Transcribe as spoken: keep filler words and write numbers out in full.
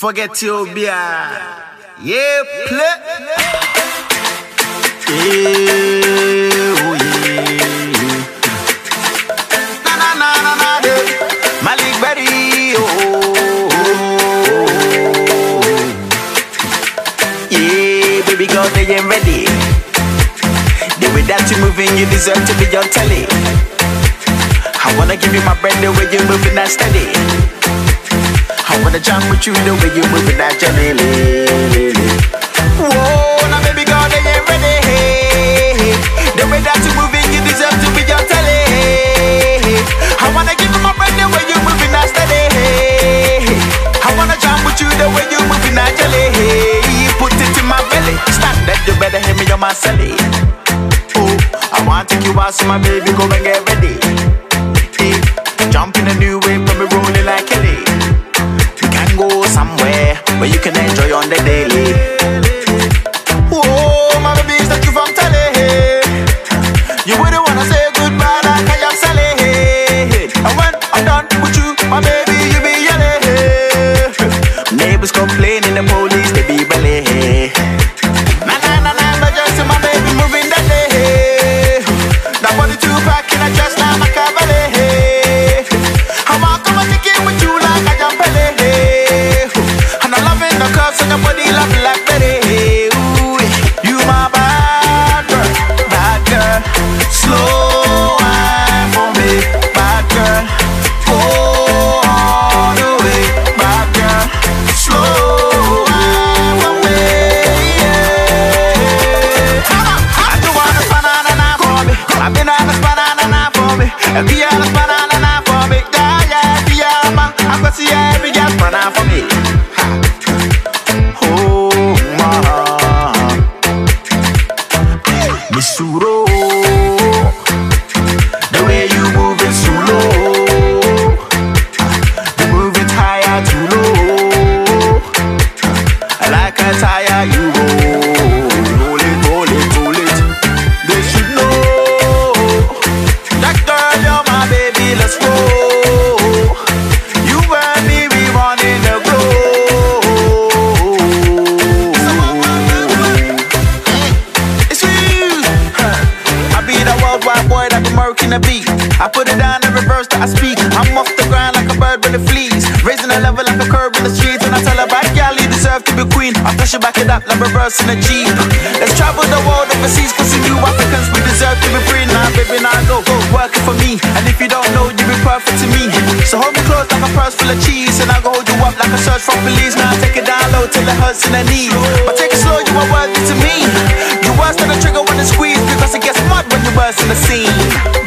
Forget you, Bia. Yeah, play. Yeah, oh yeah. Na na na na na, de. Malik Berry, oh. Yeah, baby girl, they ain't ready. The way that you moving, you deserve to be on telly. I wanna give you my bread the way you moving that steady. I wanna jump with you the way you moving that jelly. Whoa, now baby girl, they ain't ready. The way that you moving, you deserve to be on telly. I wanna give you my bread the way you moving that steady. I wanna jump with you the way you moving that jelly. Put it in my belly, stand up, you better hear me on my celly. Oh, I wanna take you out, so my baby, go and get ready. Jump in a new wave, but me rolling like Kelly. We can go somewhere where you can enjoy on the daily. Whoa, my baby, is that you from telly? You wouldn't wanna say goodbye like I am Sally. And when I'm done with you, my baby, you be yelling. Neighbors complaining, the police, they be belly. Na na na na, but just see my baby moving that day. That body two pack in a dress like Machiavelli. So your body love like Betty. Ooh, you my bad girl, bad girl. Slow wine for me, bad girl. Go all the way, bad girl. Slow wine for me, yeah. I do want a banana for me. I've been on a banana for me. And be on a banana for me. Yeah, yeah, be on my. I'm gonna see every girl banana for me. Missouro, the way you moving so low, you moving higher too low. I like a tire you go, roll it, roll it, roll it. They should know that girl, you're my baby. Let's go. You and me, we running the globe. Boy that be murking the beat. I put it down in reverse that I speak. I'm off the ground like a bird with the fleas. Raising a level like a curb in the streets. And I tell her bad gal you deserve to be queen. After she back it up like reversing a Jeep. Let's travel the world overseas, cause you Africans we deserve to be free. Now baby now go, go working for me. And if you don't know you be perfect to me. So hold me close like a purse full of cheese. And I go hold you up like a search for police. Now I take it down low till it hurts in the knee. But take it slow, you are worthy to me. You worse than a trigger when it squeeze, because it gets mud when you burst in the scene.